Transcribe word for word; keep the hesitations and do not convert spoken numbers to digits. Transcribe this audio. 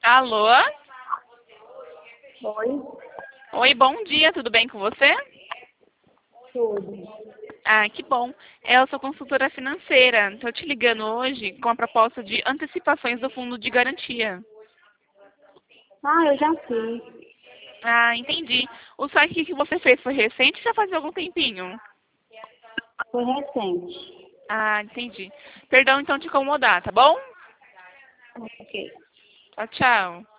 Alô? Oi, Oi, bom dia, tudo bem com você? tudo. Ah, que bom. Eu sou consultora financeira. Estou te ligando hoje com a proposta de antecipações do fundo de garantia. Ah, eu já fiz. Ah, entendi. O saque que você fez foi recente ou já faz algum tempinho? Foi recente. Ah, entendi. Perdão então te incomodar, tá bom? Ok. Tchau, tchau.